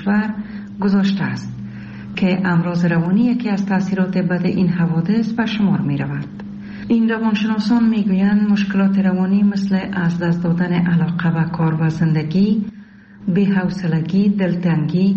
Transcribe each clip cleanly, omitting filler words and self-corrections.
کشور گذاشته است که امراض روانی یکی از تأثیرات بد این حوادث به شمار می رود. این روانشناسان می گویند مشکلات روانی مثل از دست دادن علاقه به کار و زندگی، بی‌حوصلگی، دلتنگی،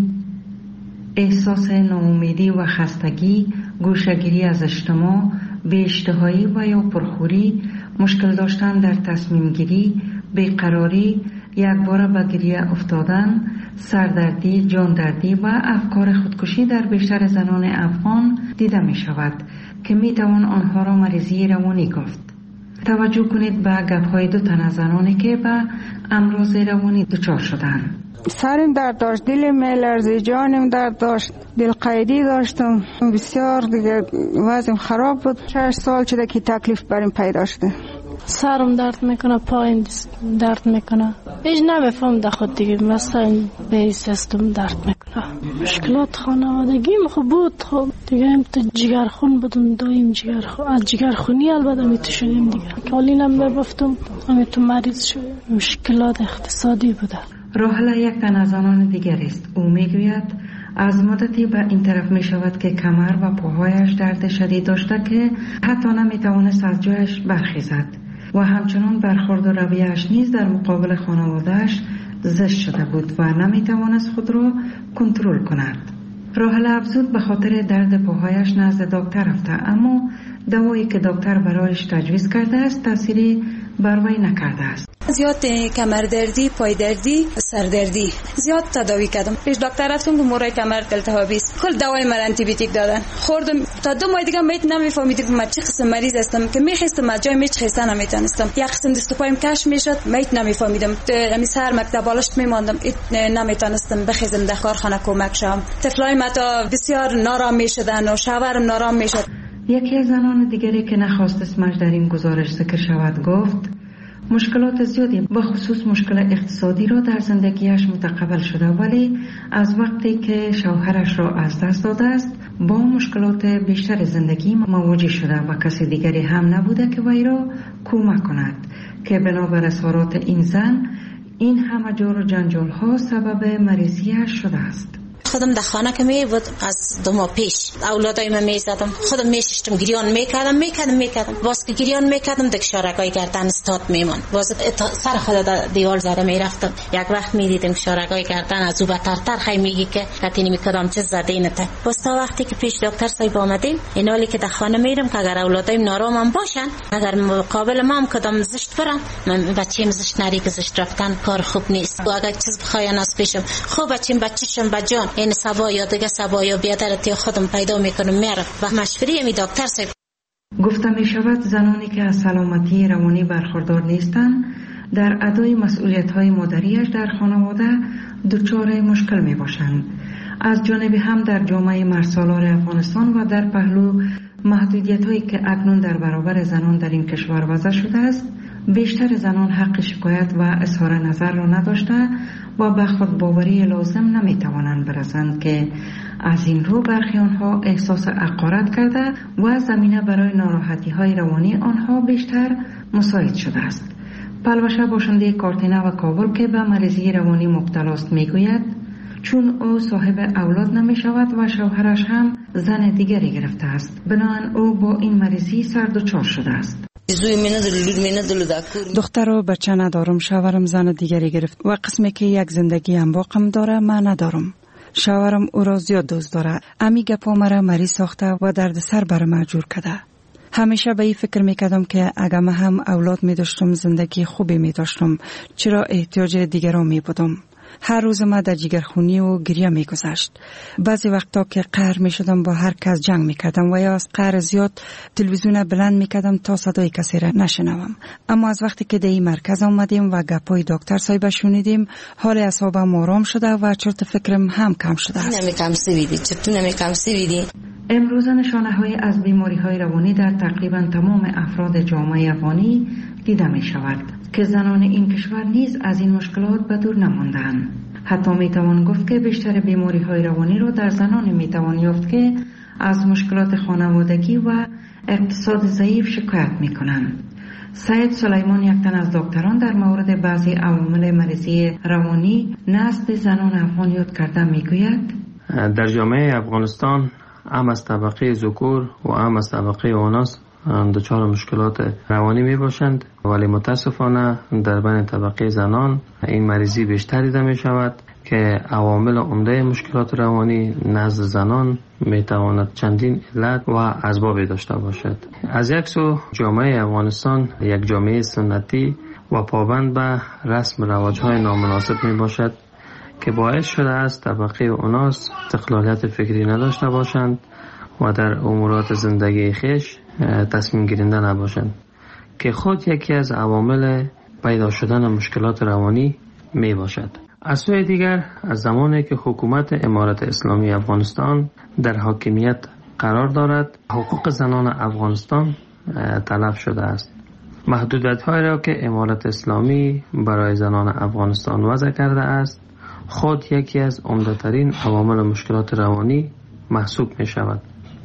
احساس ناامیدی و خستگی، گوشه‌گیری از اجتماع، بی‌اشتهایی و یا پرخوری، مشکل داشتن در تصمیم گیری، بیقراری، یکباره به گریه افتادن، سردردی، جاندردی و افکار خودکشی در بیشتر زنان افغان دیده می شود که می توان آنها را مریضی روانی گفت. توجه کنید به گپ‌های دو تن از زنانی که به امراض روانی دچار شدند. سرم درد داشت، دلم می‌لرزید، جانم درد داشت، دل قیدی داشتم، بسیار دیگه وضعم خراب بود. 6 سال شده که تکلیف برام پیدا شده. سرم درد میکنه، پایم درد میکنه، هیچ نمیفهم در خود دیگه، مثلا به سیستم درد میکنه. مشکلات خانوادگیم خوب بود، خب دیگه هم تو جگرخون بودم، دایم جگرخون، از جگرخونی البته میتو شدیم دیگه، کالینم برفتم همیتو مریض شدم. مشکلات اقتصادی بوده. راحله یک تن از آنان دیگر است. او میگوید از مدتی به این طرف می شود که کمر و پاهایش درد شدید داشته که حتی نمیتوانست از جایش برخیزد و همچنان برخورد و رویه‌اش نیز در مقابل خانواده‌اش زشت شده بود و نمیتوانست خود را کنترل کند. راحله افزود به خاطر درد پاهایش نزد دکتر رفته، اما دوایی که دکتر برایش تجویز کرده است تأثیری بر وی نکرده است. زیاد کمر دردی، پای دردی، سر دردی زیاد تداوی کردم. پیش دکتر رفتم که مورای کمر التهابی است. کل دوای من آنتی بیوتیک دادن. خوردم تا 2 ماه دیگه میت نمیفهمیدم من چه قسم مریض هستم که میخواستم از جای میچ خسته نمیتونستم. یک قسم دست و پایم کش میشد، میت نمیفهمیدم. همین سر مکتب بالشت میماندم، نمیتونستم بخیزم در کارخانه کمک شم. طفلای ما تا بسیار نارام میشدن و شوهرم نارام میشد. یکی از زنان دیگری که نخواست اسمش در این گزارش ذکر شود گفت مشکلات زیادی به خصوص مشکل اقتصادی را در زندگیش متقبل شده، ولی از وقتی که شوهرش را از دست داده است با مشکلات بیشتر زندگی مواجه شده و کسی دیگری هم نبوده که وی را کمک کند که بنابر اظهارات این زن این همه جور و جنجال ها سبب مریضیش شده است. خودم در خانه که می بود از 2 ماه پیش اولادای من میزدم، خودم میششتم، گریان میکردم باز که گریان میکردم دک شارگای گردن استاد میمان، باز سر خود در دیوار زده میرفتم. یک وقت میدیدم شارگای گردن از او بترتر خی میگی که کتینی میکردم چه زده اینته. باز تا وقتی که پیش دکتر صاحب آمدیم اینالی که در خانه میرم که اگر اولادایم نارامم باشن، اگر مقابل ما هم کدام زشت برن، من بچه‌م زشت نری که زشت رفتن کار خوب نیست. و اگر چیز بخواین از پیشم خوب بچه‌شم بجان این سبا یا دیگه سبا یا بیادرتی خودم پیدا میکنم میرم و مشوری می دکتر صاحب. گفته می شود زنانی که از سلامتی روانی برخوردار نیستند در ادای مسئولیت‌های مادریش در خانواده دچار مشکل می باشند. از جانب هم در جامعه مرسالار افغانستان و در پهلو محدودیت‌هایی که اکنون در برابر زنان در این کشور وضع شده است، بیشتر زنان حق شکایت و اظهار نظر را نداشته و به خود باوری لازم نمیتوانند برسند که از این رو برخی آنها احساس حقارت کرده و زمینه برای ناراحتی های روانی آنها بیشتر مساعد شده است. پلوشه باشنده کارتینه و کابل که به مریضی روانی مبتلا است میگوید چون او صاحب اولاد نمی شود و شوهرش هم زن دیگری گرفته است، بنابراین او با این مریضی سر دچار شده است. دختر و بچه ندارم، شوهرم زن دیگری گرفت و قسمی که یک زندگی هم باقم داره من ندارم. شوهرم او را زیاد دوست داره، امی گپا مرا مریض ساخته و درد سر بر من جور کرده. همیشه به این فکر میکردم که اگر من هم اولاد می داشتم زندگی خوبی می داشتم، چرا احتیاج دیگران می بودم. هر روز ما در جگرخونی و گریه می گذشت. بعضی وقتا که قهر می شدم با هر کس جنگ می کردم و یا از قهر زیاد تلویزیون بلند می کردم تا صدای کسی را نشنوم. اما از وقتی که در این مرکز آمدیم و گپای دکتر صاحب شنیدیم، حال اعصابم آرام شده و چرت فکرم هم کم شده است. امروز نشانه‌های از بیماری‌های روانی در تقریباً تمام افراد جامعه افغانی دیده می شود که زنان این کشور نیز از این مشکلات به دور نماندند. حتی می توان گفت که بیشتر بیماری‌های روانی را در زنان می توان یافت که از مشکلات خانوادگی و اقتصاد ضعیف شکایت می کنند. سید سلیمان یک تن از دکتران در مورد بعضی عوامل مریضی روانی نزد زنان افغان یاد کرده میگوید در جامعه افغانستان هم از طبقه ذکور و هم از طبقه اناث دچار مشکلات روانی می باشند، ولی متاسفانه در بین طبقه زنان این مریضی بیشتر دیده می شود که عوامل عمده مشکلات روانی نزد زنان می تواند چندین علت و اسباب داشته باشد. از یک سو جامعه افغانستان یک جامعه سنتی و پابند به رسم رواج‌های نامناسب می باشد که باعث شده است طبقه اناث استقلالیت فکری نداشته باشند و در امورات زندگی خیش تصمیم گیرنده نباشند که خود یکی از عوامل پیدا شدن مشکلات روانی می باشد. از سوی دیگر از زمانی که حکومت امارت اسلامی افغانستان در حاکمیت قرار دارد، حقوق زنان افغانستان تلف شده است. محدودیت‌هایی را که امارت اسلامی برای زنان افغانستان وضع کرده است خود یکی از عمده‌ترین عوامل مشکلات روانی محسوب می شود.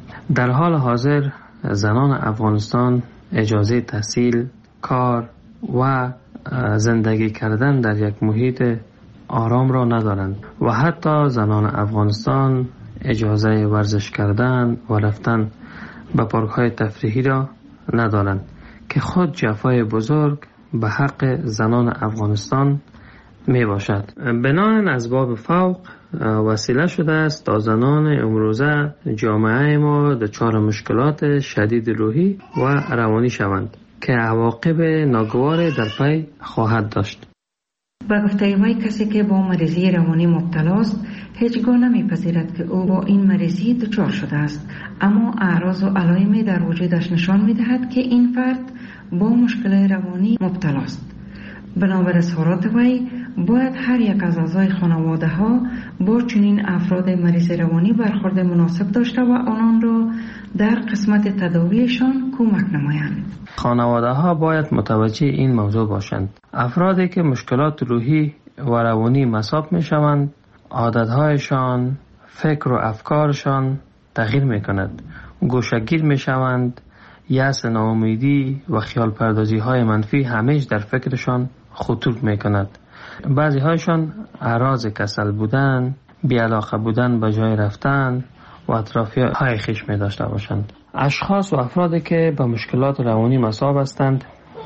در حال حاضر زنان افغانستان اجازه تحصیل، کار و زندگی کردن در یک محیط آرام را ندارند و حتی زنان افغانستان اجازه ورزش کردن و رفتن به پارک‌های تفریحی را ندارند که خود جفای بزرگ به حق زنان افغانستان می باشد. بنابراین اسباب فوق وسیله شده است تا زنان امروزه جامعه ما دچار مشکلات شدید روحی و روانی شوند که عواقب ناگوار در پی خواهد داشت. به گفته وی کسی که با مریضی روانی مبتلاست هیچگاه نمیپذیرد که او با این مریضی دچار شده است، اما اعراض و علائمی در وجودش نشان میدهد که این فرد با مشکل روانی مبتلاست. بنابر اظهارات وی باید هر یک از اعضای خانواده ها با چنین افراد مریض روانی برخورد مناسب داشته و آنان را در قسمت تداویشان کمک نمایند. خانواده ها باید متوجه این موضوع باشند. افرادی که مشکلات روحی و روانی مصاب می شوند، عادتهایشان، فکر و افکارشان تغییر می کند. گوشه‌گیر می شوند، یأس، ناامیدی و خیال پردازی های منفی همیشه در فکرشان خطور می کند. بعضی هایشان اعراض کسل بودن، بی‌علاقه بودن به جای رفتن و اطرافی های خیش می داشته باشند. اشخاص و افرادی که به مشکلات روانی مصاب هستند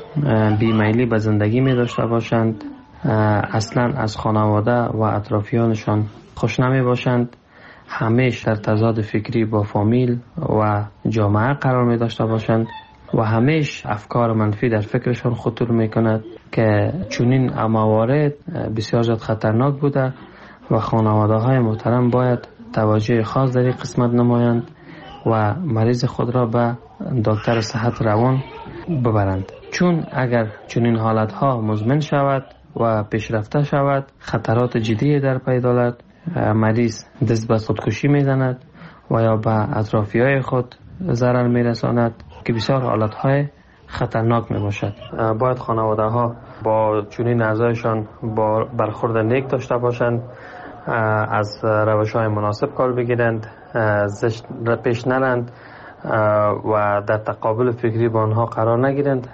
بیمیلی به زندگی می داشته باشند، اصلا از خانواده و اطرافیانشان خوش نمی باشند، همیشه در تضاد فکری با فامیل و جامعه قرار می داشته باشند و همیشه افکار منفی در فکرشان خطور می کند که چنین موارد بسیار زیاد خطرناک بوده و خانواده های محترم باید توجه خاص در این قسمت نمایند و مریض خود را به دکتر صحت روان ببرند، چون اگر چنین حالت ها مزمن شود و پیشرفته شود خطرات جدی در پی دارد. مریض دست به خودکشی میزند و یا به اطرافی های خود ضرر میرساند که بسیار حالت های خطرناک می باشد. باید خانواده ها با چنین اعضایشان با برخورد نیک داشته باشند، از روش های مناسب کار بگیرند، زشت پیش نرند و در تقابل فکری با آنها قرار نگیرند،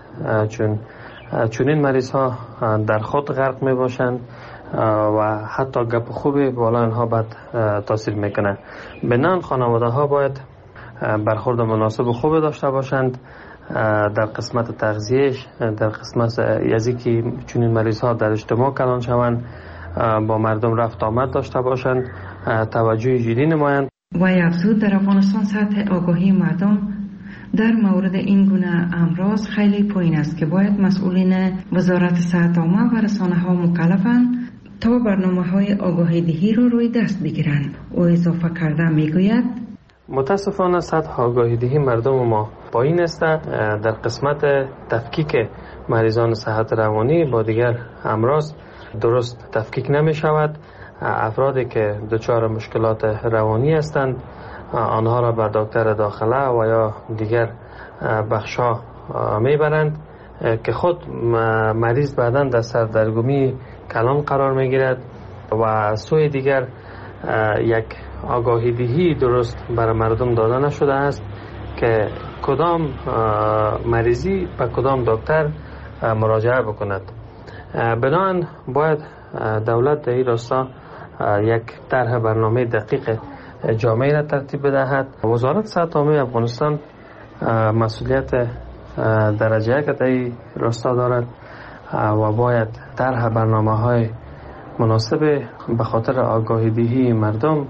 چون این مریض ها در خود غرق می باشند و حتی گپ خوبی بالا آنها بد تاثیر میکنه. بنابراین خانواده ها باید برخورد مناسب و خوب داشته باشند در قسمت تغذیهش، در قسمت یزی که چون این مریض ها در اجتماع کلان شوند، با مردم رفت آمد داشته باشند، توجه جدی نمایند. و افزود در افغانستان سطح آگاهی مردم در مورد این گونه امراض خیلی پایین است که باید مسئولین وزارت صحت عامه و رسانه ها مکلفند تا برنامه های آگاهی دهی رو روی دست بگیرند. او اضافه کرده میگوید متاسفانه سطح آگاهی دهی مردم ما پایین است. در قسمت تفکیک مریضان صحت روانی با دیگر امراض درست تفکیک نمی شود. افرادی که دچار مشکلات روانی هستند آنها را به دکتر داخله و یا دیگر بخشا میبرند که خود مریض بعداً در سردرگمی کلان قرار میگیرد و سوی دیگر یک آگاهی دهی درست برای مردم داده نشده است که کدام مریضی به کدام دکتر مراجعه بکند. بنابراین باید دولت در این راستا یک طرح برنامه دقیق جامعه را ترتیب بدهد. وزارت صحت عامه افغانستان مسئولیت درجه یک در این راستا دارد و باید طرح برنامه‌های مناسب به خاطر آگاهی دهی مردم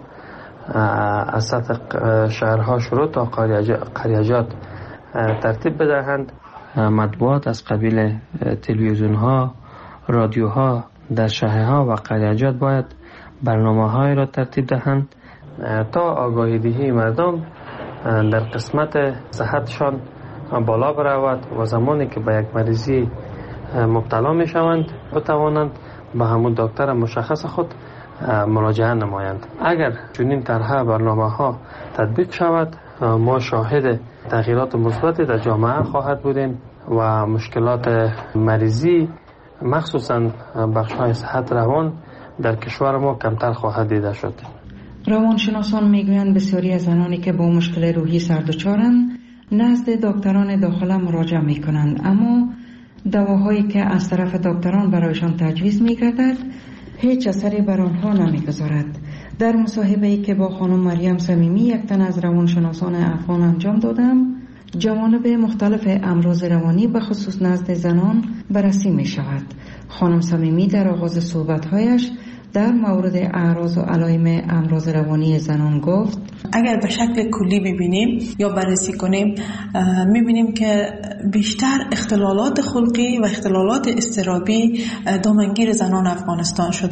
از سطح شهرها شروع تا قریجات ترتیب بدهند. مطبوعات از قبیل تلویزیون‌ها، رادیوها در شهرها و قریجات باید برنامه‌های را ترتیب دهند تا آگاهی دهی مردم در قسمت صحتشان بالا برود و زمانی که به یک مریضی مبتلا می شوند بتوانند به همون دکتر مشخص خود مراجعه نمایند. اگر چنین طرح برنامه‌ها تطبیق شود ما شاهد تغییرات مثبتی در جامعه خواهد بودیم و مشکلات مریضی مخصوصا بخش‌های صحت روان در کشور ما کمتر خواهد دیده شد. روانشناسان میگویند بسیاری از زنانی که با مشکل روحی سردچارند نزد دکتران داخله مراجعه میکنند، اما دواهایی که از طرف دکتران برایشان تجویز میگردد هیچ اثری بر آنها نمیگذارد. در مصاحبه‌ای که با خانم مریم صمیمی یک تن از روانشناسان افغان انجام دادم، جوانب مختلف امراض روانی به خصوص نزد زنان بررسی می شود. خانم صمیمی در آغاز صحبت‌هایش در مورد اعراض و علائم امراض روانی زنان گفت: اگر به شکل کلی ببینیم یا بررسی کنیم میبینیم که بیشتر اختلالات خلقی و اختلالات اضطرابی دامنگیر زنان افغانستان شده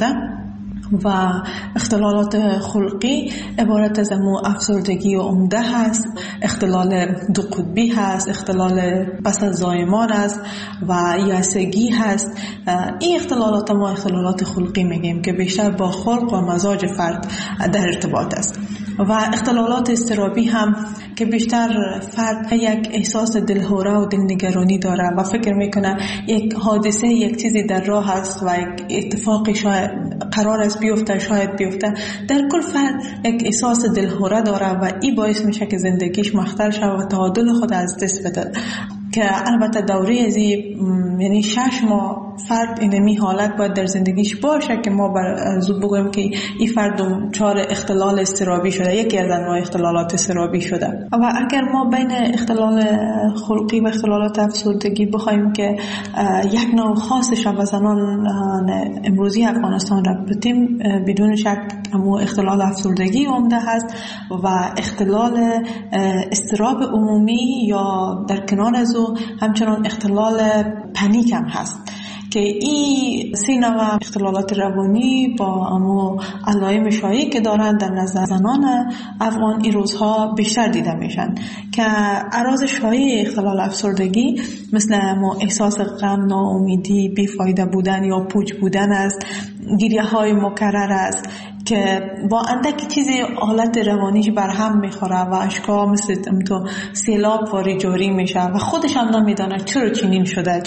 و اختلالات خلقی عبارت از افسردگی و عمده هست، اختلال دو قطبی هست، اختلال پس از زایمان است و یأسگی هست. این اختلالات ما اختلالات خلقی میگیم که بیشتر با خلق و مزاج فرد در ارتباط است. و اختلالات اضطرابی هم که بیشتر فرد یک احساس دلهوره و دلنگرانی داره و فکر میکنه یک حادثه، یک چیزی در راه است و یک اتفاقی شاید قرار است بیفته، شاید بیفته. در کل فرد یک احساس دلهوره داره و این باعث میشه که زندگیش مختل شود و تعادل خود از دست بده. که البته دوره از یعنی 6 ماه فرد اینمی حالت باید در زندگیش باشه که ما زود بگویم که این فرد دچار اختلال اضطرابی شده، یکی از انواع اختلالات اضطرابی شده. و اگر ما بین اختلال خلقی و اختلالات افسردگی بخوایم که یک نوع خاصش و زنان امروزی افغانستان را بتیم، بدون شک همون اختلال افسردگی عمده هست و اختلال اضطراب عمومی یا در کنار از او همچنان اختلال پنیک هم هست که این 3 نوع اختلالات روانی با امو علائم شایعی که دارند در نزد زنان افغان این روزها بیشتر دیده میشن که اعراض شایع اختلال افسردگی مثل امو احساس غم، ناامیدی، بیفایده بودن یا پوچ بودن است، گریه های مکرر است که با اندک چیزی حالت روانیش برهم میخوره و اشکا مثل تو سیلاب واری جاری میشه و خودش هم نمیدانه چرا چنین شده،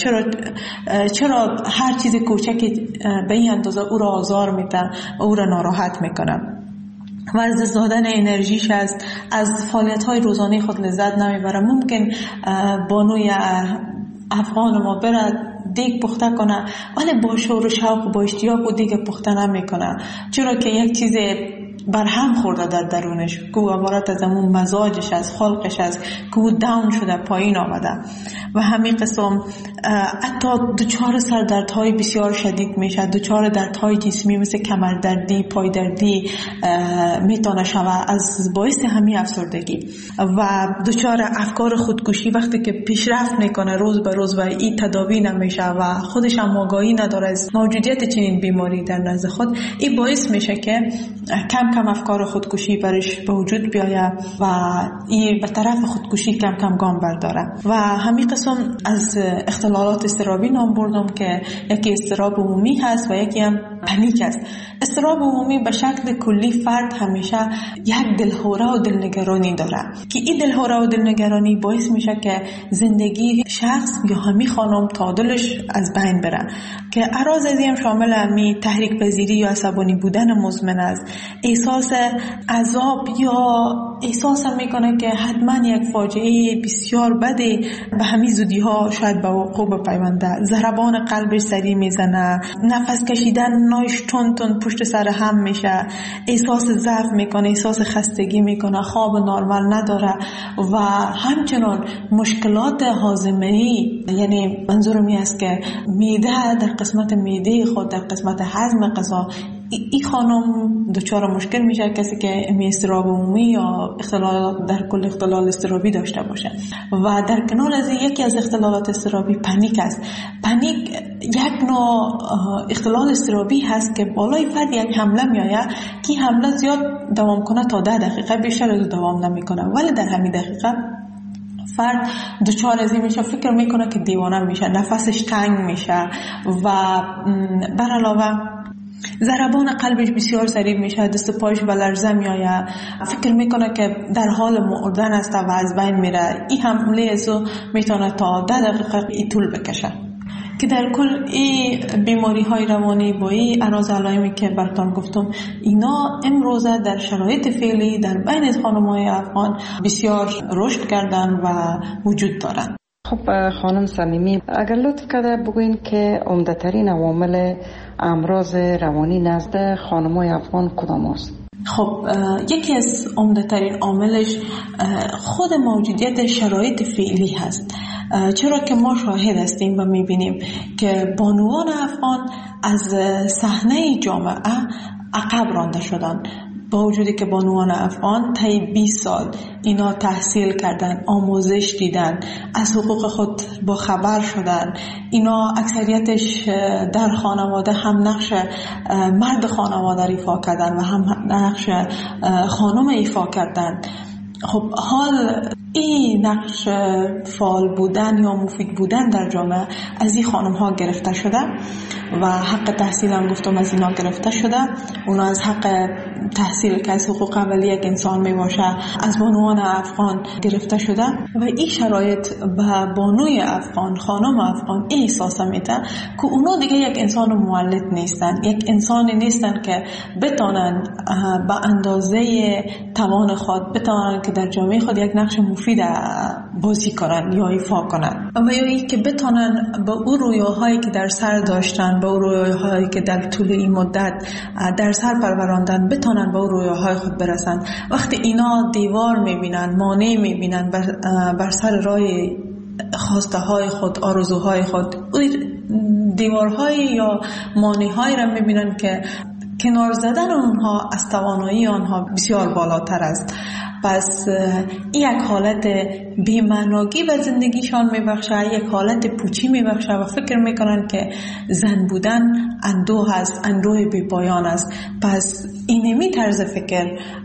چرا هر چیز کوچکی به این اندازه او را آزار میده و او را ناراحت میکنه و از دست دادن انرژیش از فعالیت‌های روزانه خود لذت نمیبره. ممکن بانوی افغان ما برد دیگ پخته کنه ولی با شور و شوق و با اشتیاق و دیگ پخته نمیکنه، چرا که یک چیز برهم خورده در درونش که عبارت از همون مزاجش از خلقش از که داون شده، پایین آمده و همین قسم حتی دچار سردردهای بسیار شدید میشه، دچار دردهای جسمی مثل کمردردی، پایدردی میتونه شود از باعث همین افسردگی و دچار افکار خودکشی وقتی که پیشرفت میکنه روز به روز و این تداوی نمیشه و خودش هم آگاهی نداره از موجودیت چنین بیماری در نزد خود، این باعث میشه که کم کم افکار خودکشی برش به وجود بیاید و این به طرف خودکشی کم کم گام برداره. و همین قسم از اختلالات اضطرابی نام بردم که یکی اضطراب عمومی هست و یکی هم پنیک است. اضطراب عمومی به شکل کلی فرد همیشه یک دلهوره و دلنگرانی داره که این دلهوره و دلنگرانی باعث میشه که زندگی شخص یا همین خانم تعادلش از بین بره که اعراض از این شامل همی تحریک پذیری یا عصبانی بودن مزمن است، احساس عذاب یا احساس میکنه که حتما یک فاجعه بسیار بده به همین زودی ها شاید به وقوع بپیونده. ضربان قلبش سریع میزنه، نفس کشیدن نایش تون تون پشت سر هم میشه، احساس ضعف میکنه، احساس خستگی میکنه، خواب نرمال نداره و همچنان مشکلات هاضمه‌ای، یعنی منظورم این است که معده در قسمت معده خود، در قسمت هضم غذا، این خانم دچار مشکل میشه کسی که اضطراب عمومی یا اختلال در کل اختلال اضطرابی داشته باشه. و در کنار از یکی از اختلالات اضطرابی پنیک است. پنیک یک نوع اختلال اضطرابی هست که بالای فرد یک حمله میآید که حمله زیاد دوام کنه تا 10 دقیقه، بیشتر از دوام نمیکنه، ولی در همین دقیقه فرد دچار از این میشه، فکر میکنه که دیوانه میشه، نفسش تنگ میشه و بر علاوه ضربان قلبش بسیار سریع میشه، دست پایش به لرزه میآید، فکر میکنه که در حال مردن است و از بین میره. این حمله ازو میتونه تا 10 دقیقه طول بکشه. که در کل این بیماری های روانی با این اعراض علائمی که براتون گفتم، اینا امروزه در شرایط فعلی در بین خانم‌های افغان بسیار رشد کردن و وجود دارن. خب خانم صمیمی، اگر لطف کرده بگوین که عمده‌ترین عوامل امراض روانی نزد خانم‌های افغان کدام است؟ خب یکی از عمده‌ترین عاملش خود موجودیت شرایط فعلی هست. چرا که ما شاهد هستیم و میبینیم که بانوان افغان از صحنه جامعه عقب رانده شدن، با وجودی که بانوان افغان طی 20 سال اینا تحصیل کردن، آموزش دیدن، از حقوق خود با خبر شدن، اینا اکثریتش در خانواده هم نقش مرد خانواده ایفا کردن و هم نقش خانم ایفا کردن. خب حال این نقش فعال بودن یا مفید بودن در جامعه از این خانم ها گرفته شده و حق تحصیل هم گفتم از اینا گرفته شده. اونا از حق تحصیل که از حقوق اولی یک انسان می باشه از بانوان افغان گرفته شده و این شرایط به بانوی افغان، خانم افغان این احساس میده که اونا دیگه یک انسان مولد نیستن، یک انسانی نیستن که بتونن به اندازه توان خود بتونن که در جامعه خود یک نقش مفید بازی کنن یا ایفا کنن و یا ای که بتونن به اون رویاهایی که در سر داشتن، به اون رویاهایی که در طول این مدت در سر پروراندن، بتونن به اون رویاهای خود برسن. وقتی اینا دیوار میبینن، مانع میبینن بر سر راه خواسته های خود، آرزوهای خود، دیوارهای یا مانع‌هایی را میبینن که کنار زدن اونها از توانایی آنها بسیار بالاتر است. پس یک حالت بی‌معنایی به زندگیشان میبخشه، یک حالت پوچی میبخشه و فکر میکنن که زن بودن اندوه است، اندوه بی پایان است. پس اینمی طرز فکر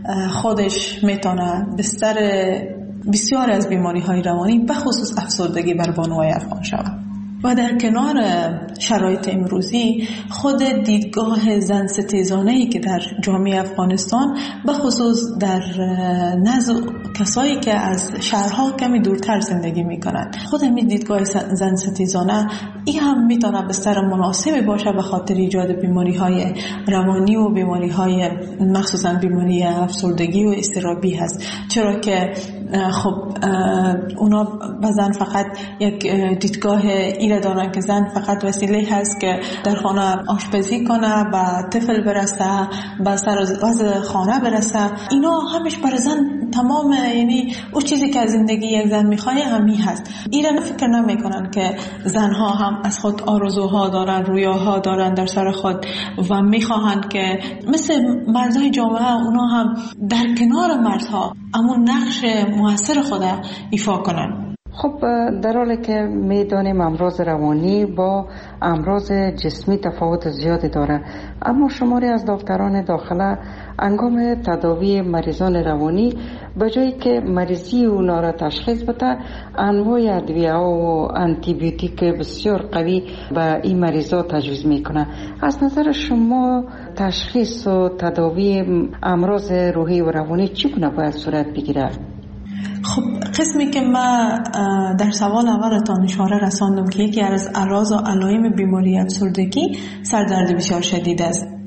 خودش میتونه بستر بسیار از بیماری های روانی به خصوص افسردگی بر بانوهای افغان شود. و در کنار شرایط امروزی خود دیدگاه زن ستیزانه‌ای که در جامعه افغانستان به خصوص در نزد کسایی که از شهرها کمی دورتر زندگی میکنن، خود همین دیدگاه زن ستیزانه این هم میتونه بستر مناسبی باشه به خاطر ایجاد بیماری‌های روانی و بیماری‌های مخصوصا بیماری افسردگی و اضطرابی هست. چرا که خب اونا به زن فقط یک دیدگاه ایره دارن که زن فقط وسیله هست که در خانه آشپزی کنه، به طفل برسه، به سر وضع خانه برسه. اینا همش برای زن تمام، یعنی اون چیزی که از زندگی یک زن میخواه همی هست. ایره فکر نمیکنن که زنها هم از خود آرزوها دارن، رویاها دارن در سر خود و میخواهند که مثل مردای جامعه اونا هم در کنار مردها امون نقش موثر خود ایفا کنن. خب در حالی که میدانیم امراض روانی با امراض جسمی تفاوت زیادی داره، اما شماری از دکتران داخله انگام تداوی مریضان روانی به جایی که مریضی اونا را تشخیص بده، انواع ادویه و آنتی بیوتیک بسیار قوی به این مریضا تجویز میکنه. از نظر شما تشخیص و تداوی امراض روحی و روانی چگونه باید صورت بگیره؟ خب قسمی که من در سوال اولتان اشاره رساندم که یکی از اعراض و علائم بیماری افسردگی سردرد بسیار شدید است.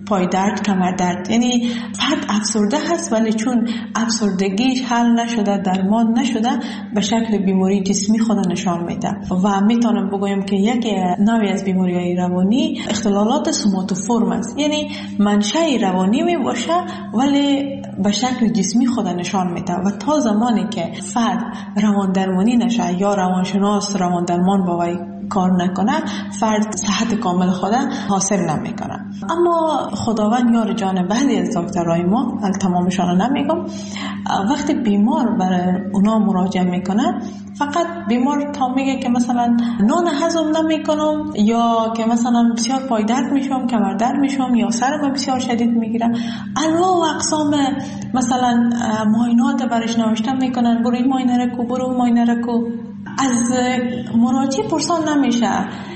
پای درد، کمر درد. یعنی فرد افسرده هست ولی چون افسردگیش حل نشده، درمان نشده، به شکل بیماری جسمی خود نشان میده. و میتونم بگویم که یک نوعی از بیماری‌های روانی اختلالات سوماتوفورم است. یعنی منشأ روانی می باشه ولی به شکل جسمی خود نشان میده و تا زمانی که فرد روان درمانی نشه یا روانشناس روان درمان با وی کار نکنه، فرد صحت کامل خود حاصل نمیکنه. اما خداوند یار جان بعضی از دکترای ما، تمامشان نمیگم، وقتی بیمار برای اونا مراجعه میکنه، فقط بیمار تا میگه که مثلا نان هضم نمیکنم یا که مثلا بسیار پای درد میشم، کمر درد میشم یا سرم بسیار شدید میگیره، انواع و اقسام مثلا معاینات برش نوشته میکنن، برو این معاینه رو کو، برو معاینه رو کو. از مراجع پرسان نمیشه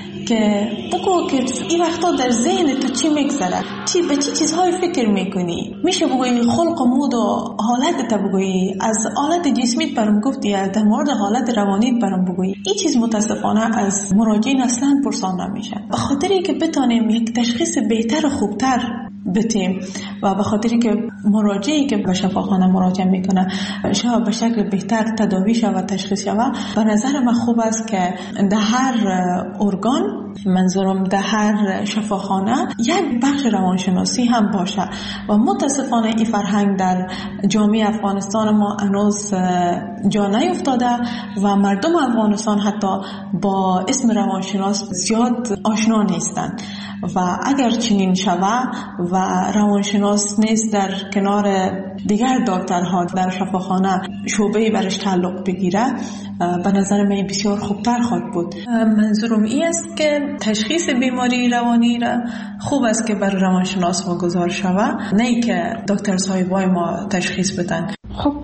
که بگو که این وقتا در ذهن تو چی میگذره، به چی چیزهای فکر میکنی. میشه بگویی خلق و مود و حالت تا بگویی، از حالت جسمیت برام گفتی، در مورد حالت روانیت برام بگویی. این چیز متاسفانه از مراجعین اصلا پرسان نمیشه، به خاطری که بتانیم یک تشخیص بهتر و خوبتر بتیم و به خاطری که مراجعی که به شفاخانه مراجعه میکنه شاید به شکل بهتر تداوی شود و تشخیص شود. به نظر من خوب است که در هر ارگان، منظورم در هر شفاخانه، یک بخش روانشناسی هم باشه و متاسفانه این فرهنگ در جامعه افغانستان ما هنوز جا نیفتاده و مردم افغانستان حتی با اسم روانشناس زیاد آشنا نیستند و اگر چنین شود و روانشناس نیست در کنار دیگر دکترها در شفاخانه شعبه‌ای برش تعلق بگیره، به نظر من بسیار خوبتر خواهد بود. منظورم این است که تشخیص بیماری روانی را خوب است که بر روانشناس واگذار شود، نه که دکتر صاحبای ما تشخیص بدن. خب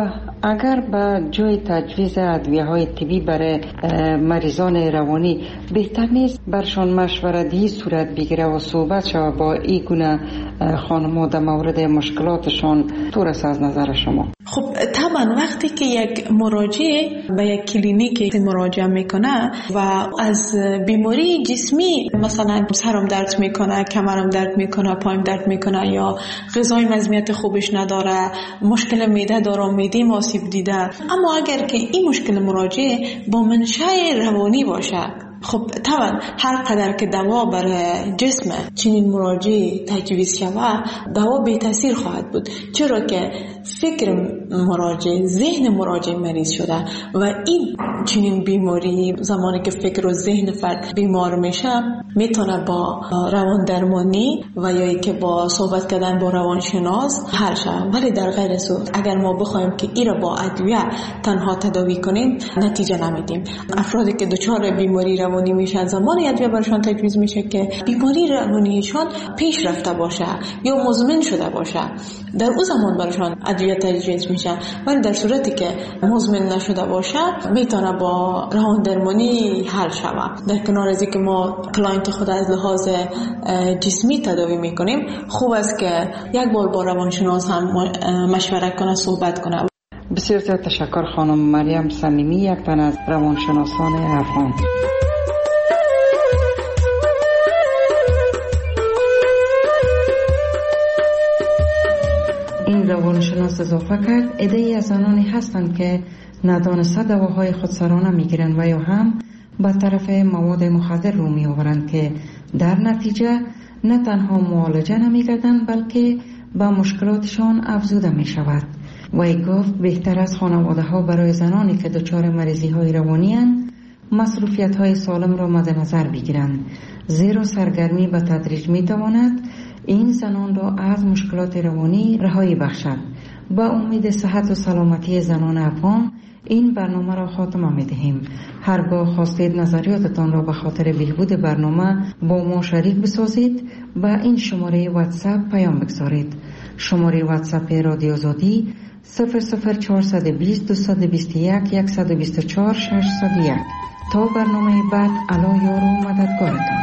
اگر به جای تجویز ادویه‌های طبی برای مریضان روانی بهتر نیست برشان مشورتی صورت بگیره و صحبت شود با این گونه خانم‌ها در مورد مشکلاتشان؟ طور است از نظر شما؟ خب طبعا وقتی که یک مراجع به یک کلینیک مراجعه میکنه و از بیماری جسمی، مثلا سرم درد میکنه، کمرم درد میکنه، پایم درد میکنه یا غذای مزمیت خوبش نداره، مشکل معده داره، معده آسیب دیده، اما اگر که این مشکل مراجع با منشأ روانی باشه، خب طبعا هر قدر که دوا برای جسم چنین مراجع تجویز شود، دوا بی تاثیر خواهد بود، چرا که فکر مراجع، ذهن مراجع مریض شده و این چنین بیماری زمانی که فکر و ذهن فرد بیمار میشه میتونه با روان درمانی و یا ای که با صحبت کردن با روانشناس حل شود. ولی در غیر صورت اگر ما بخوایم که این را با ادویه تنها تداوی کنیم نتیجه نمیدیم. افرادی که دچار بیماری روانی میشن زمانی ادویه برشان تجویز میشه که بیماری روانیشان پیش رفته باشه یا مزمن شده باشه، در اون زمان برشان ادویه تجویز میشه. ولی در صورتی که مزمن نشده باشه میتونه با روان درمانی حل شود. در کنار از اینکه ما کلاینت خود از لحاظ جسمی تداوی میکنیم، خوب است که یک بار با روانشناس هم مشوره کنه، صحبت کنه. بسیار زیاد تشکر خانم مریم صمیمی، یک تن از روانشناسان افغان. این روانشناس اضافه کرد عده‌ای از زنانی هستند که ندانسته دواهای خودسرانه میگیرند و یا هم به طرف مواد مخدر رو میآورند که در نتیجه نه تنها معالجه نمیگردند بلکه به مشکلاتشان افزوده می شود. وی گفت بهتر از خانواده ها برای زنانی که دچار مریضی های روانی اند مصروفیت های سالم را مد نظر بگیرند، زیرا سرگرمی به تدریج می تواند این زنان را از مشکلات روانی رهایی بخشد. با امید صحت و سلامتی زنان افغان این برنامه را خاتمه می دهیم. هرگاه خواستید نظریاتتان را به خاطر بهبود برنامه با ما شریک بسازید، با این شماره واتساپ پیام بگذارید. شماره واتساپ رادیو آزادی 00420 221 124 601. تا برنامه بعد، الله یار و مددگارتان.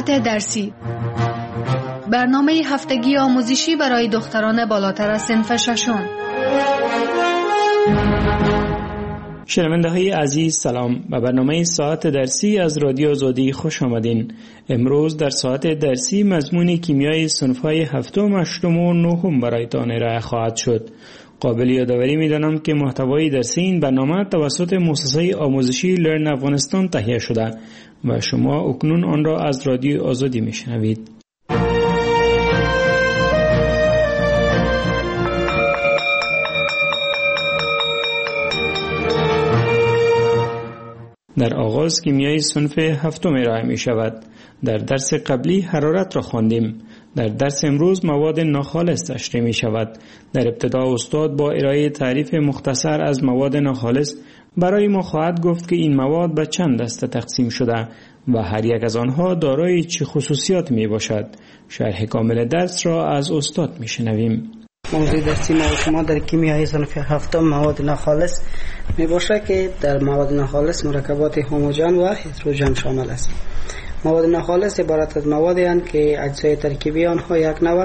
ساعت درسی، برنامه هفتگی آموزشی برای دختران بالاتر از صنف ششم. شنونده های عزیز سلام، به برنامه ساعت درسی از رادیو آزادی خوش آمدین. امروز در ساعت درسی مضمون کیمیای صنف‌های هفتم، هشتم و نهم برایتان ارائه خواهد شد. قابل یادآوری می‌دانم که محتوای درسی این برنامه توسط مؤسسه آموزشی لرن افغانستان تهیه شده و شما اکنون آن را از رادیو آزادی میشنوید. در آغاز کیمیای صنف هفتم ارائه می شود. در درس قبلی حرارت را خواندیم. در درس امروز مواد ناخالص تشریح می شود. در ابتدا استاد با ارائه تعریف مختصر از مواد ناخالص برای ما خواهد گفت که این مواد به چند دسته تقسیم شده و هر یک از آنها دارای چه خصوصیات می باشد. شرح کامل درس را از استاد می شنویم. موضوع درسی ما و شما در کیمیای صنف هفتم مواد ناخالص می باشد که در مواد ناخالص مرکبات هوموژن و هتروژن شامل است. مواد ناخالص عبارت از موادی هستند که اجزای ترکیبی آنها یک نوع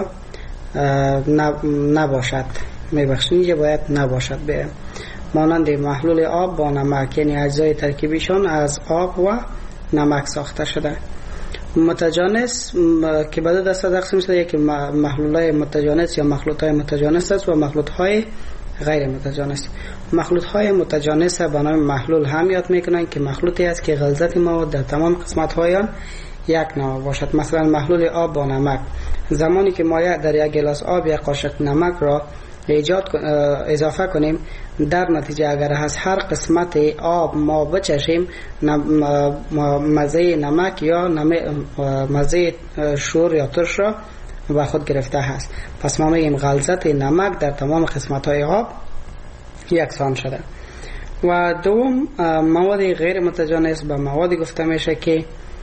نباشد. میبخشید باید نباشد، به مانند محلول آب با نمک، یعنی اجزای ترکیبیشان از آب و نمک ساخته شده. متجانس که به دو دسته تقسیم شده، یکی محلول‌های متجانس یا مخلوط‌های متجانس است و مخلوط‌های غیر متجانس. مخلوط‌های متجانس به نام محلول هم یاد می‌کنند که مخلوطی است که غلظت مواد در تمام قسمت‌های آن یک نوع باشد. مثلا محلول آب با نمک، زمانی که ما در یک گلاس آب یک قاشق نمک را اضافه کنیم، در نتیجه اگر از هر قسمت آب ما بچشیم، مزه نمک یا مزه شور یا ترش را به خود گرفته است. پس ما میگیم غلظت نمک در تمام قسمت‌های آب یکسان شده. و دوم، مواد غیر متجانس به موادی گفته میشه که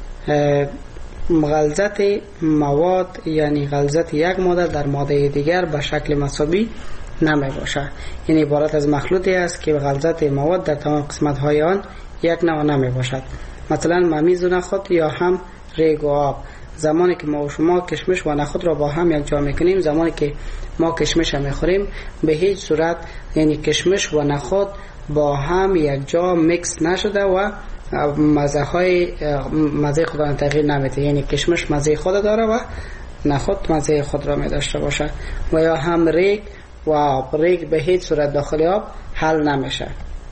غلظت مواد، یعنی غلظت یک ماده در ماده دیگر به شکل مساوی نمی باشه، یعنی عبارت از مخلوطی است که غلظت مواد در تمام قسمت‌های آن یک نوع نمی باشد. مثلا ممیز و نخود یا هم ریگ و آب، زمانی که ما و شما کشمش و نخود را با هم یک جا میکنیم، زمانی که ما کشمش میخوریم، به هیچ صورت یعنی کشمش و نخود با هم یک جا میکس نشده و مزه خود را تغییر نمیده، یعنی کشمش مزه خود داره و نخود مزه خود را می داشته باشه. و یا هم ریگ و آب، ریگ به هیچ صورت داخل آب حل نمیشه.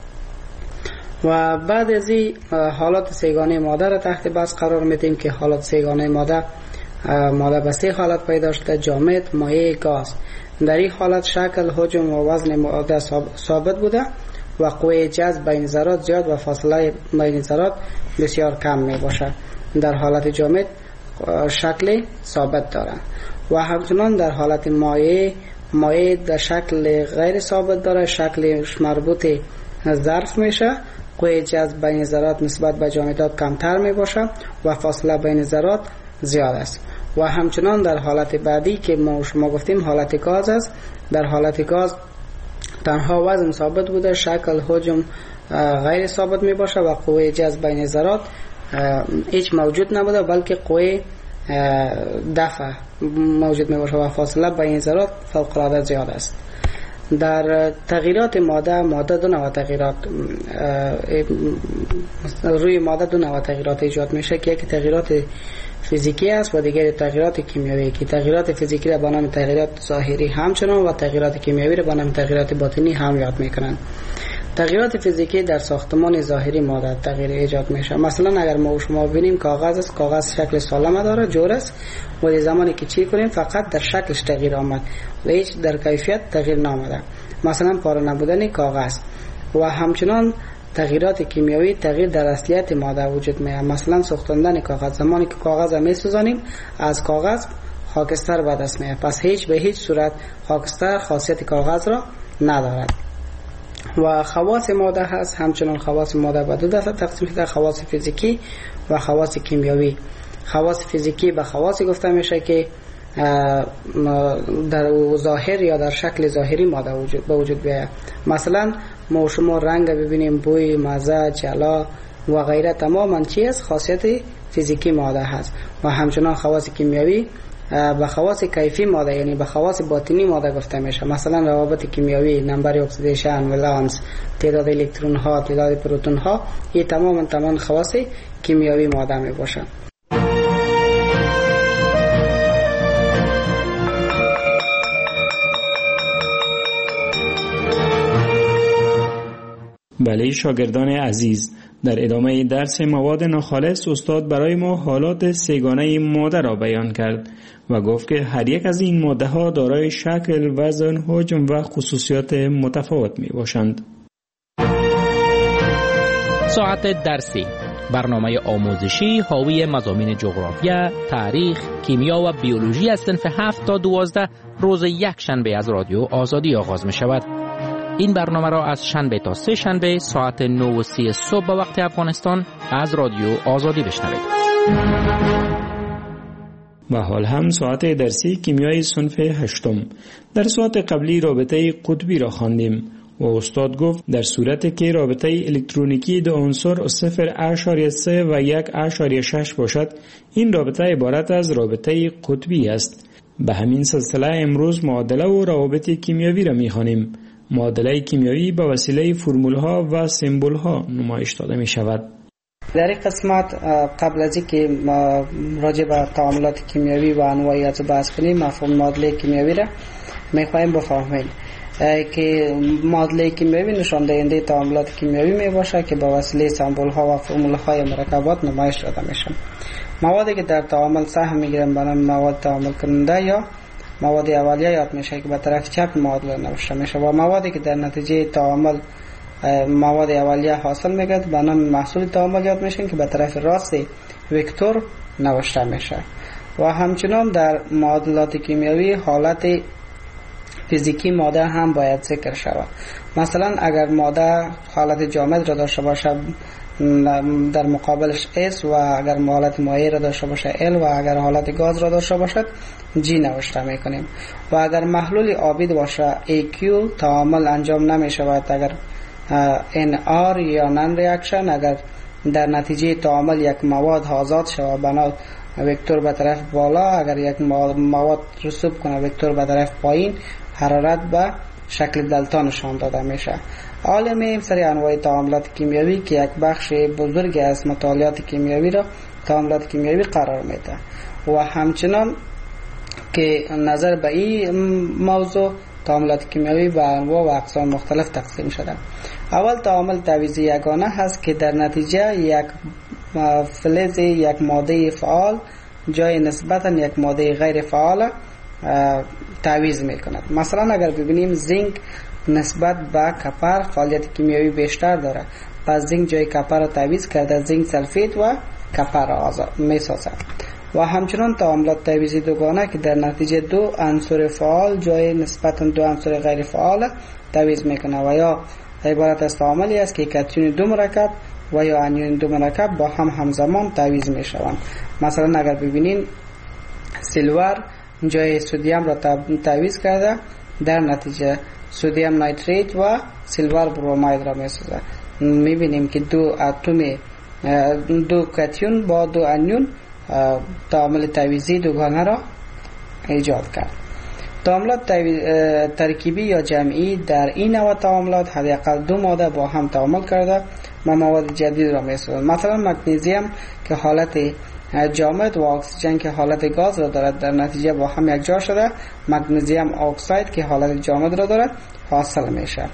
و بعد از این حالات سیگانه ماده را تحت بحث قرار میدیم که حالات سیگانه ماده به سه حالت پیدا شده: جامد، مایع، گاز. در این حالت شکل، حجم و وزن ماده ثابت بوده و قوه جذب بین ذرات زیاد و فاصله بین ذرات بسیار کم می باشه. در حالت جامد شکل ثابت داره و همچنان در حالت مایع در شکل غیر ثابت داره، شکلش مربوط ظرف میشه، قوه جذب بین ذرات نسبت به جامدات کمتر می باشه و فاصله بین ذرات زیاد است. و همچنان در حالت بعدی که ما شما گفتیم حالت گاز است، در حالت گاز تنها وزن ثابت بوده، شکل، حجم غیر ثابت می باشه و قوه جذب بین ذرات هیچ موجود نبوده، بلکه قوه دفع موجود می باشه و فاصله بین ذرات فوق العاده زیاد است. در تغییرات ماده دو نوع تغییرات روی ماده دو نوع تغییرات ایجاد میشه که یکی تغییرات فیزیکی است و دیگر تغییرات کیمیایی، که تغییرات فیزیکی را به نام تغییرات ظاهری همچنان و تغییرات کیمیایی را به نام تغییرات باطنی هم یاد میکنند. تغییرات فیزیکی در ساختمان ظاهری ماده تغییر ایجاد میشه. مثلا اگر ما شما ببینیم کاغذ است، کاغذ شکل سالم داره، جور است، و زمانی که چی کنیم فقط در شکلش تغییر آمد و هیچ در کیفیت تغییر نامده. مثلا پاره نبودن کاغذ. و همچنان تغییرات کیمیایی تغییر در اصلیت ماده وجود میاد. مثلا سوختاندن کاغذ، زمانی که کاغذ را میسوزانیم از کاغذ خاکستر به دست میاد، پس به هیچ صورت خاکستر خاصیت کاغذ را ندارد. و خواص ماده هست، همچنان خواص ماده به دو دسته تقسیم شده: خواص فیزیکی و خواص کیمیایی. خواص فیزیکی به خواص گفته میشه که در ظاهر یا در شکل ظاهری ماده به وجود بیاید. مثلا ما شما رنگ ببینیم، بوی، مزه، جلا و غیره، تماما چیز خاصیت فیزیکی ماده هست و همچنان خواص کیمیایی به خواص کیفی ماده یعنی به خواص باطنی ماده گفته میشه. مثلا روابط کیمیایی، نمبر اکسیدیشن، ولانس، تعداد الکترون ها، تعداد پروتون ها، این تمام خواص کیمیایی ماده می باشند. بله شاگردان عزیز، در ادامه درس مواد ناخالص استاد برای ما حالات سه‌گانه ماده را بیان کرد و گفت که هر یک از این ماده ها دارای شکل، وزن، حجم و خصوصیات متفاوت می باشند. ساعت درسی، برنامه آموزشی حاوی مضامین جغرافیا، تاریخ، کیمیا و بیولوژی از صنف 7 تا 12 روز یک شنبه از رادیو آزادی آغاز می شود. این برنامه را از شنبه تا سه شنبه ساعت 9:30 صبح به وقت افغانستان از رادیو آزادی بشنوید. و حال هم ساعت درسی کیمیای صنف 8. در ساعت قبلی رابطه قطبی را خواندیم و استاد گفت در صورتی که رابطه الکترونیکی دو عنصر 0.3 و 1.6 باشد، این رابطه عبارت از رابطه قطبی است. به همین سلسله امروز معادله و روابط کیمیایی را می‌خوانیم. معادله کیمیایی به وسیله فرمول‌ها و سمبول‌ها نمایش داده می‌شود. در این قسمت قبل از اینکه راجع به تعاملات کیمیایی و انواع از بحث کنیم، مفهوم معادله کیمیایی را می‌خوایم بفهمیم که معادله کیمیایی نشان دهنده تعاملات کیمیایی میباشه که به وسیله سمبول‌ها و فرمول‌های مرکبات نمایش داده میشن. موادی که در تعامل سهم میگیرن به نام مواد تعامل کننده یا مواد اولیه یاد میشه که به طرف چپ معادله نوشته میشه و موادی که در نتیجه تعامل مواد اولیه حاصل میگرد به نام محصول تعامل یاد میشن که به طرف راست وکتور نوشته میشه. و همچنان در معادلات کیمیایی حالت فیزیکی ماده هم باید ذکر شود. مثلا اگر ماده حالت جامد را داشته باشه در مقابلش S و اگر حالت مایع را داشته باشه L و اگر حالت گاز را داشته باشد G نوشته میکنیم. و اگر محلول آبی باشه AQ تعامل انجام نمی شود اگر NR یا نان ریاکشن. اگر در نتیجه تعامل یک مواد آزاد شود بنا وکتور به طرف بالا، اگر یک مواد رسوب کنه وکتور به طرف پایین، حرارت به شکل دلتا نشان داده میشه. حالا میریم سر انواع تعاملات کیمیایی که یک بخش بزرگی از مطالعات کیمیایی را تعاملات کیمیایی قرار میده و همچنان که نظر به این موضوع تعاملات کیمیایی به انواع و اقسام مختلف تقسیم شده. اول تعامل تعویضی یگانه هست که در نتیجه یک فلز یک ماده فعال جای نسبتا یک ماده غیر فعال تعویض میکند. مثلا اگر ببینیم زینک نسبت به کپر فعالیت کیمیایی بیشتر داره، پس زینک جای کپر را تعویض کرده زینک سلفید و کپر را میسازد. و همچنان تعاملات تعویضی دوگانه که در نتیجه دو عنصر فعال جای نسبتا دو عنصر غیر فعال تعویض میکنه و یا عبارت از تعاملی است که کاتیون دو مرکب و یا انیون دو مرکب با هم همزمان تعویض میشوند. مثلا اگر ببینین سیلور جای سدیم را تعویض کرده، در نتیجه سدیم نیتریت و سیلور بروماید را میسازه. میبینیم که دو اتم دو کاتیون با دو انیون تعامل تعویضی دوگانه را ایجاد کرد. تعاملات ترکیبی یا جمعی در این نوع تعاملات حداقل دو ماده با هم تعامل کرده و مواد جدید را میسازند. مثلا مگنیزیم که حالت جامد و اکسیژن که حالت گاز را دارد در نتیجه با هم یکجا شده مگنیزیم اکساید که حالت جامد را دارد حاصل میشه.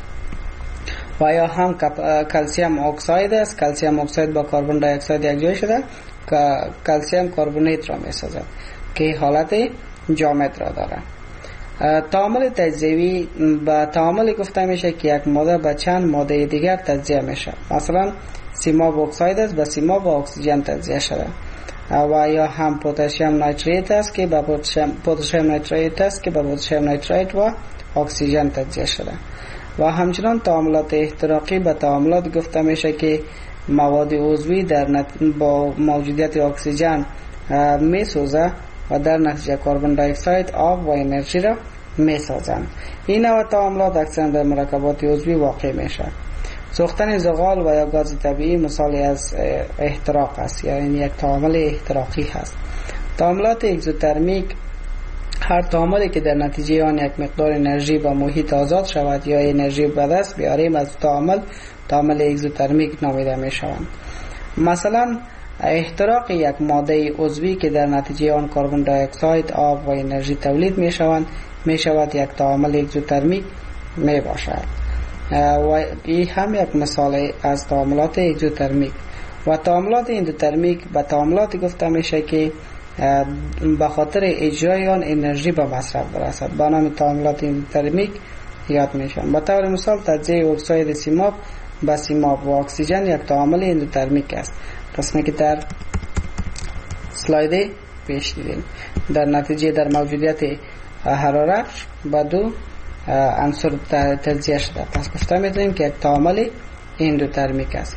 و یا هم کلسیم اکساید است، کلسیم اکساید با کربن دی اکساید یکجا شده که کلسیم کربونیت را میسازد که حالت جامد را دارد. تعامل تجزیوی به تعاملی گفته میشه که یک ماده به چند ماده دیگر تجزیه میشه. مثلا سیماب اکساید است به سیماب و اکسیژن تجزیه شده و یا هم پتاسیم نیتریت است که به پتاسیم نیتریت است که به پتاسیم نیتریت و اکسیژن تجزیه شده. و همچنان تعاملات احتراقی به تعاملات گفته میشه که مواد عضوی با موجودیت اکسیژن میسوزه و در نتیجه کربن دی اکساید، آب و انرژی را میسازند. این نوع تعاملات اکثرا در مرکبات عضوی واقع میشه. سوختن زغال و یا گاز طبیعی مثالی از احتراق است، یعنی یک تعامل احتراقی هست. تعاملات اگزوترمیک هر تعاملی که در نتیجه آن یک مقدار انرژی با محیط آزاد شود یا انرژی به دست بیاریم از تعامل اگزوترمیک نامیده می شوند. مثلا احتراق یک ماده عضوی که در نتیجه آن کربن دی اکساید، آب و انرژی تولید می شود یک تعامل اگزوترمیک می باشد و این هم یک مثال از تعاملات اگزوترمیک. و تعاملات اندوترمیک به تعاملات گفته میشه که به خاطر اجرای آن انرژی به مصرف برسد، به نام تعاملات اندوترمیک یاد میشن. به طور مثال تجزیه اکساید سیماب به سیماب و اکسیژن یک تعامل اندوترمیک است، قسمی که در اسلاید پیش دیدیم. در نتیجه در موجودیت حرارت به دو عنصر تجزیه شده، پس گفته میتونیم که یک تعامل اندوترمیک است.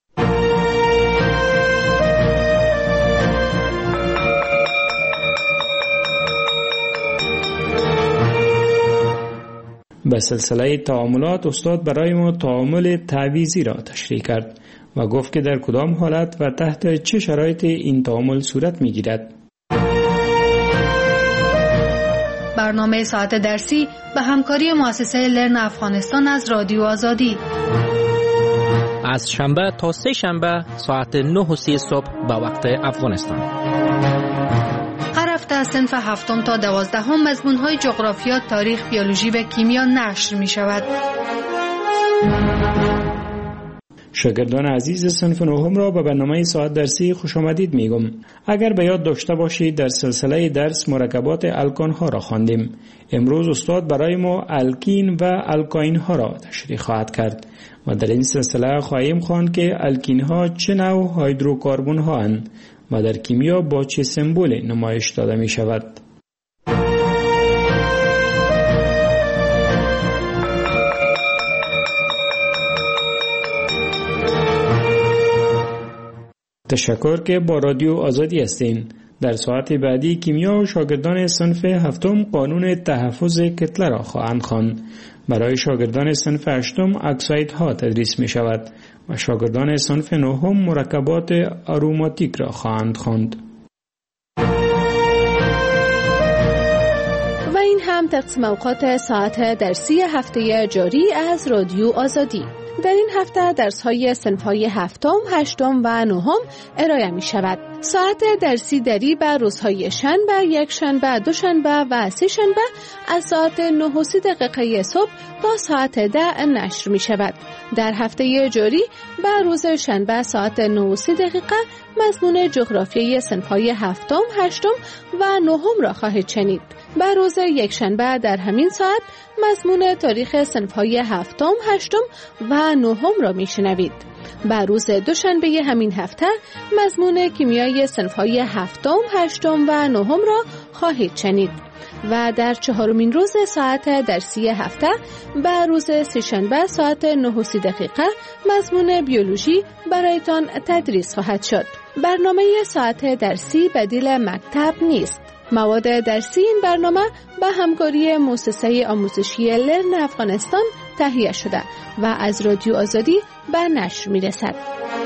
به سلسله تعاملات استاد برای ما تعامل تعویضی را تشریح کرد و گفت که در کدام حالت و تحت چه شرایط این تعامل صورت می‌گیرد. برنامه ساعت درسی به همکاری مؤسسه لرن افغانستان از رادیو آزادی از شنبه تا سه شنبه ساعت 9:30 صبح به وقت افغانستان. هر هفته از صنف 7 تا 12 مضمون‌های جغرافیا، تاریخ، بیولوژی و کیمیا نشر می‌شود. شاگردان عزیز صنف 9 را به برنامه ساعت درسی خوش آمدید میگم. اگر به یاد داشته باشید در سلسله درس مرکبات الکان ها را خواندیم. امروز استاد برای ما الکین و الکاین ها را تشریح خواهد کرد و در این سلسله خواهیم خواند که الکین ها چه نوع هیدروکاربن ها اند و در کیمیا با چه سمبولی نمایش داده می شود. تشکر که با رادیو آزادی هستین. در ساعت بعدی کیمیا و شاگردان صنف 7 قانون تحفظ کتله را خواهند خواند. برای شاگردان صنف 8 اکسایدها تدریس می شود و شاگردان صنف 9 مرکبات آروماتیک را خواهند خواند. و این هم تقسیم اوقات ساعت درسی هفته جاری از رادیو آزادی. در این هفته درس‌های صنف‌های 7، 8 و 9 ارائه می‌شود. ساعت درسی دری بر روزهای شنبه، یک شنبه، دو شنبه و سه شنبه از ساعت 9:30 صبح تا ساعت 10 نشر می‌شود. در هفته جاری بر روز شنبه ساعت 9:30 مضمون جغرافیای صنف‌های 7، 8 و 9 را خواهید شنید. بر روز یک شنبه در همین ساعت مضمون تاریخ صنف‌های 7، 8 و 9 را میشنوید. بر روز دوشنبه همین هفته مضمون کیمیای صنف‌های 7، 8 و 9 را خواهید شنید. و در 4مین روز ساعت درسی هفته بر روز سه‌شنبه ساعت 9:30 مضمون بیولوژی برایتان تدریس خواهد شد. برنامه ساعت درسی بدیل مکتب نیست. مواد درسی این برنامه به همکاری مؤسسه آموزشی لرن افغانستان تهیه شده و از رادیو آزادی به نشر می‌رسد.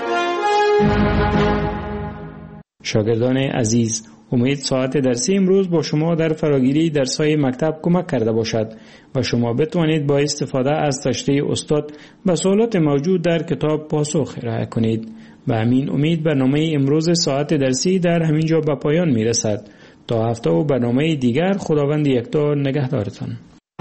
شاگردان عزیز، امید ساعت درسی امروز با شما در فراگیری درس‌های مکتب کمک کرده باشد و شما بتوانید با استفاده از تشریح استاد به سوالات موجود در کتاب پاسخ ارائه کنید. به همین امید برنامه امروز ساعت درسی در همین جا به پایان می‌رسد. تا هفته و برنامه دیگر خداوند یکتا نگهدارتان.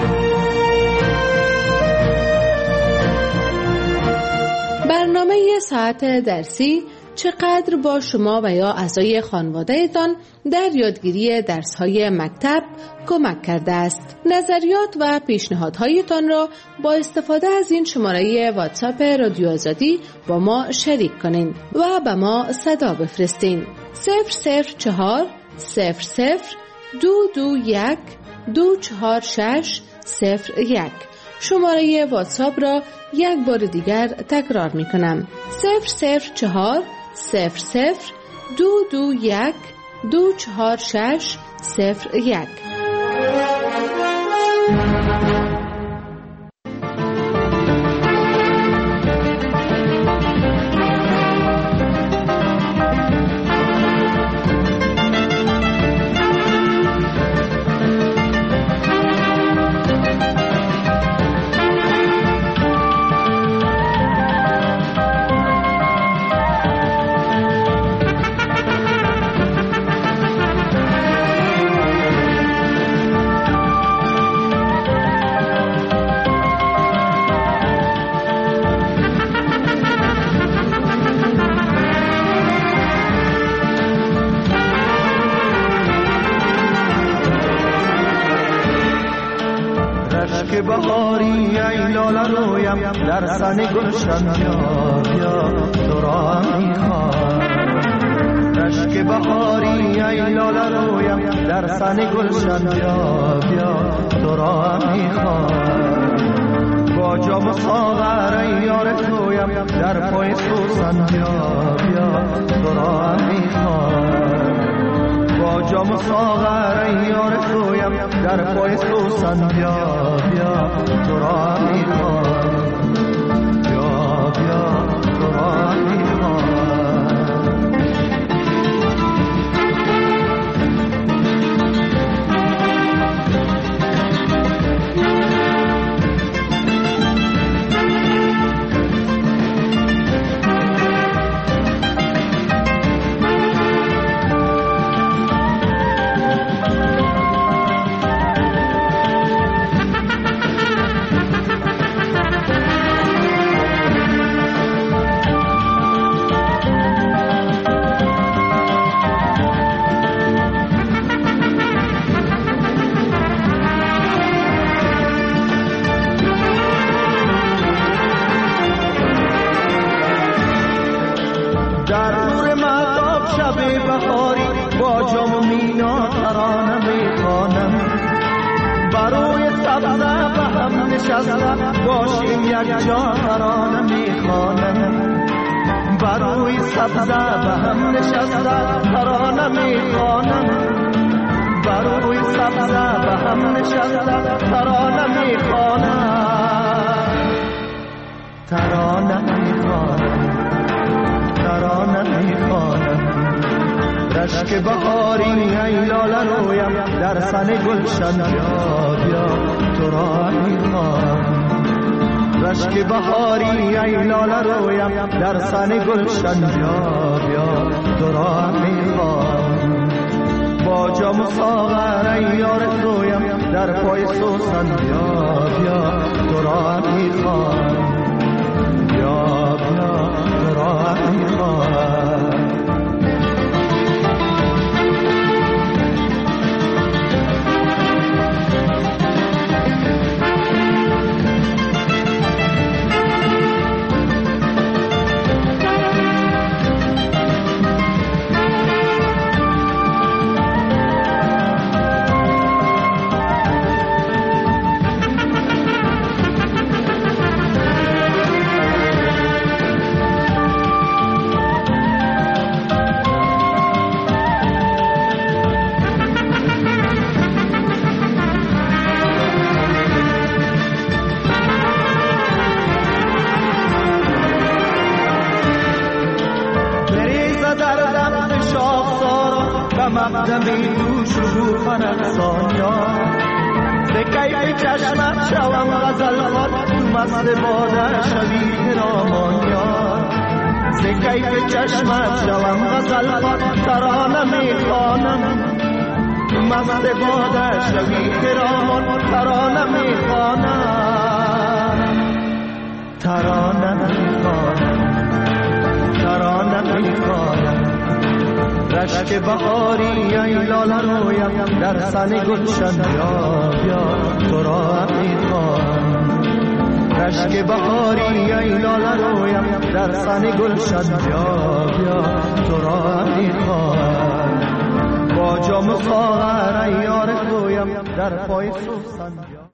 برنامه ساعت درسی چقدر با شما و یا اعضای خانواده‌تان در یادگیری درس‌های مکتب کمک کرده است. نظریات و پیشنهادهایتان را با استفاده از این شماره واتساپ رادیو آزادی با ما شریک کنین و به ما صدا بفرستین. 004 00-221-246-01. شماره واتساپ را یک بار دیگر تکرار می کنم. 004 00-221-246-01. رشک بهاری ای لاله رویم در سن گلشن بیا بیا تو را میخوام رشک بهاری ای لاله رویم در سن گلشن بیا بیا تو را میخوام با جام ساغر ای یار تویم در پای سوسن بیا بیا تو را میخوام با جام ساغر ای یار تویم در پای سوسن بیا بیا تو را میخوام بیا بیا تو را میخوام باشیم یک جا ترانه میخوانم بروی سبزه به هم نشسته ترانه میخوانم بروی سبزه به هم نشسته ترانه میخوانم ترانه میخوانم ترانه میخوانم رشک بهاری ای لاله رویم در سن گلشن بیا بیا تو را میخوام رشک بهاری ای لاله رویم در سن گلشن بیا بیا تو را میخوام با جام ساغر ای یار تویم در پای سوسن بیا بیا تو را میخوام بیا بیا تو را میخوام مقدمی تو شروع نقصانیان به کیف چشمت شوم غزل خوان تو مست باده شوی کرامانیان به کیف چشمت شوم غزل خوان ترانه میخوانم تو مست باده شوی کرامان ترانه میخوانم ترانه میخوانم ترانه میخوانم رشک بهاری ای لاله رویم در سن گلشن بیا بیا تو را میخوام رشک بهاری ای لاله رویم در سن گلشن بیا بیا تو را میخوام با جام ساغر ای یار تویم در پای سوسن